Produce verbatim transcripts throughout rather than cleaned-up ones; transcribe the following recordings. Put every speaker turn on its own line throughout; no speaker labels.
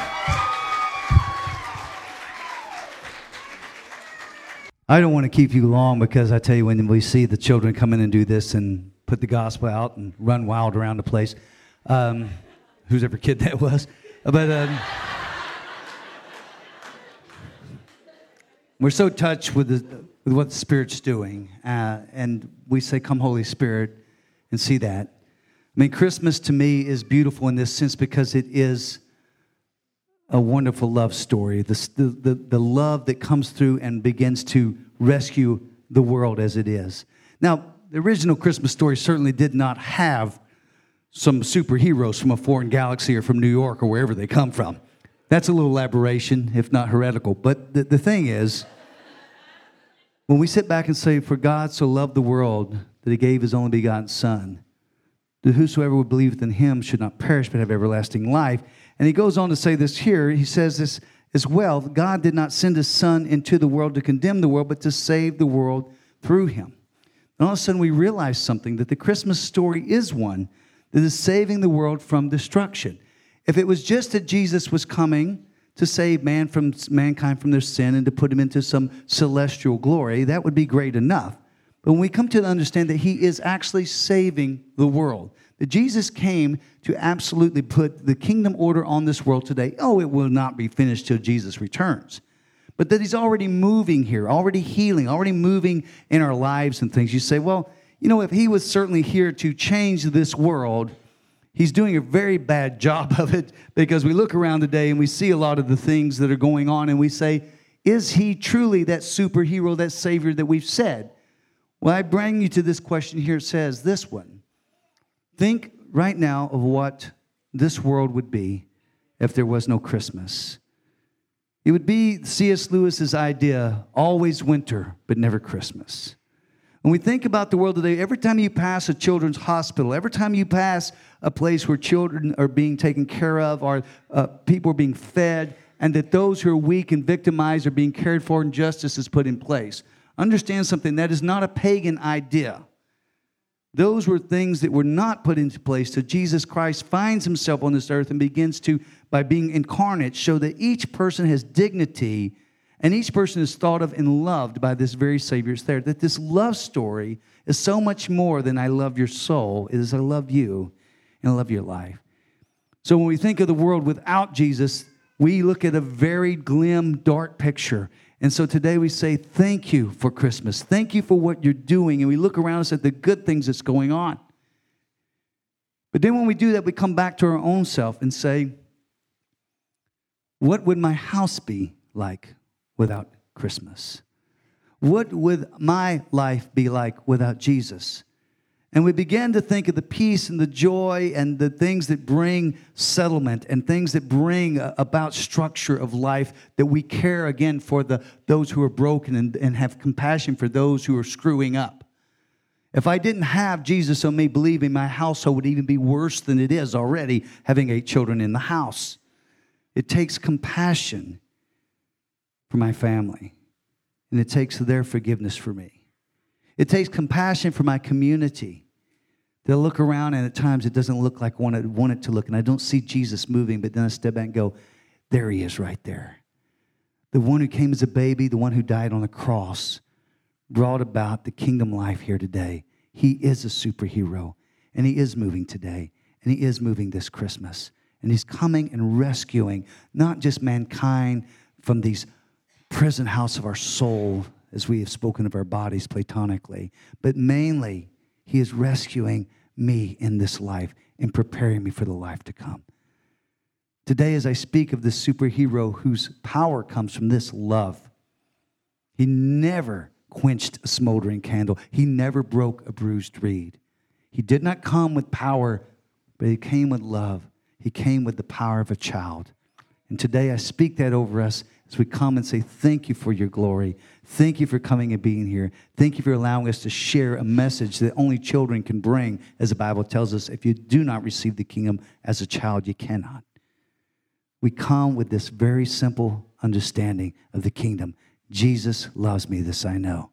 I don't want to keep you long because I tell you, when we see the children come in and do this and put the gospel out and run wild around the place, um, whose ever kid that was, but um, we're so touched with, the, with what the Spirit's doing, uh, and we say, "Come, Holy Spirit," and see that. I mean, Christmas to me is beautiful in this sense because it is a wonderful love story. The, the, the love that comes through and begins to rescue the world as it is. Now, the original Christmas story certainly did not have some superheroes from a foreign galaxy or from New York or wherever they come from. That's a little aberration, if not heretical. But the, the thing is, when we sit back and say, "For God so loved the world that he gave his only begotten Son, that whosoever would believe in him should not perish but have everlasting life." And he goes on to say this here. He says this as well: God did not send his Son into the world to condemn the world, but to save the world through him. And all of a sudden we realize something, that the Christmas story is one that is saving the world from destruction. If it was just that Jesus was coming to save man from mankind from their sin and to put him into some celestial glory, that would be great enough. But when we come to understand that he is actually saving the world, that Jesus came to absolutely put the kingdom order on this world today. Oh, it will not be finished till Jesus returns. But that he's already moving here, already healing, already moving in our lives and things. You say, well, you know, if he was certainly here to change this world, he's doing a very bad job of it, because we look around today and we see a lot of the things that are going on and we say, is he truly that superhero, that savior that we've said? Well, I bring you to this question here. It says this one. Think right now of what this world would be if there was no Christmas. It would be C S Lewis's idea, always winter, but never Christmas. When we think about the world today, every time you pass a children's hospital, every time you pass a place where children are being taken care of, or uh, people are being fed, and that those who are weak and victimized are being cared for, and justice is put in place. Understand something, that is not a pagan idea. Those were things that were not put into place. So Jesus Christ finds himself on this earth and begins to, by being incarnate, show that each person has dignity and each person is thought of and loved by this very Savior there. That this love story is so much more than I love your soul. It is I love you and I love your life. So when we think of the world without Jesus, we look at a very glim, dark picture. And so today we say, thank you for Christmas. Thank you for what you're doing. And we look around us at the good things that's going on. But then when we do that, we come back to our own self and say, what would my house be like without Christmas? What would my life be like without Jesus? And we began to think of the peace and the joy and the things that bring settlement and things that bring about structure of life, that we care again for the those who are broken and, and have compassion for those who are screwing up. If I didn't have Jesus on me, believe me, my household would even be worse than it is already, having eight children in the house. It takes compassion for my family, and it takes their forgiveness for me. It takes compassion for my community. They'll look around, and at times it doesn't look like I want it, want it to look, and I don't see Jesus moving, but then I step back and go, there he is right there. The one who came as a baby, the one who died on the cross, brought about the kingdom life here today. He is a superhero, and he is moving today, and he is moving this Christmas. And he's coming and rescuing not just mankind from these prison house of our soul, as we have spoken of our bodies platonically, but mainly he is rescuing me in this life and preparing me for the life to come. Today, as I speak of this superhero whose power comes from this love, he never quenched a smoldering candle. He never broke a bruised reed. He did not come with power, but he came with love. He came with the power of a child. And today I speak that over us as we come and say, thank you for your glory. Thank you for coming and being here. Thank you for allowing us to share a message that only children can bring. As the Bible tells us, if you do not receive the kingdom as a child, you cannot. We come with this very simple understanding of the kingdom. Jesus loves me, this I know.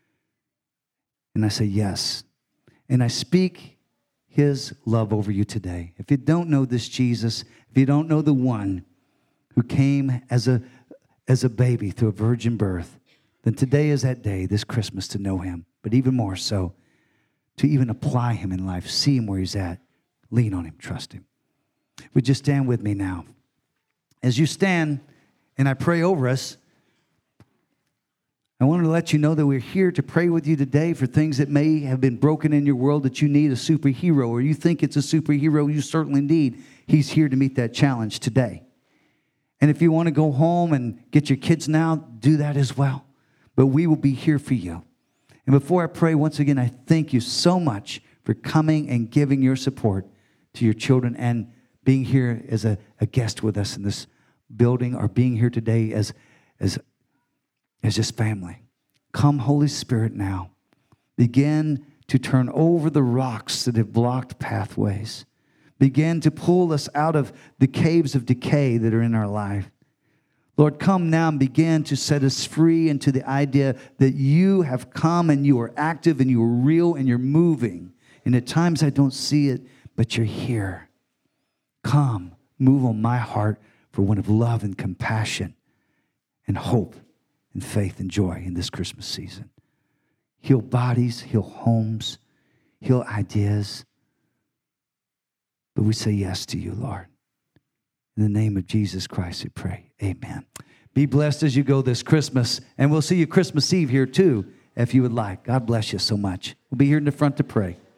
And I say, yes. And I speak his love over you today. If you don't know this Jesus, if you don't know the one who came as a, as a baby through a virgin birth, then today is that day, this Christmas, to know him. But even more so, to even apply him in life, see him where he's at, lean on him, trust him. Would you stand with me now? As you stand and I pray over us, I wanted to let you know that we're here to pray with you today for things that may have been broken in your world that you need a superhero, or you think it's a superhero you certainly need. He's here to meet that challenge today. And if you want to go home and get your kids now, do that as well. But we will be here for you. And before I pray, once again, I thank you so much for coming and giving your support to your children and being here as a, a guest with us in this building, or being here today as, as as just family. Come, Holy Spirit, now. Begin to turn over the rocks that have blocked pathways. Begin to pull us out of the caves of decay that are in our life. Lord, come now and begin to set us free into the idea that you have come and you are active and you are real and you're moving. And at times I don't see it, but you're here. Come, move on my heart for one of love and compassion and hope and faith and joy in this Christmas season. Heal bodies, heal homes, heal ideas. But we say yes to you, Lord. In the name of Jesus Christ, we pray. Amen. Be blessed as you go this Christmas. And we'll see you Christmas Eve here too, if you would like. God bless you so much. We'll be here in the front to pray.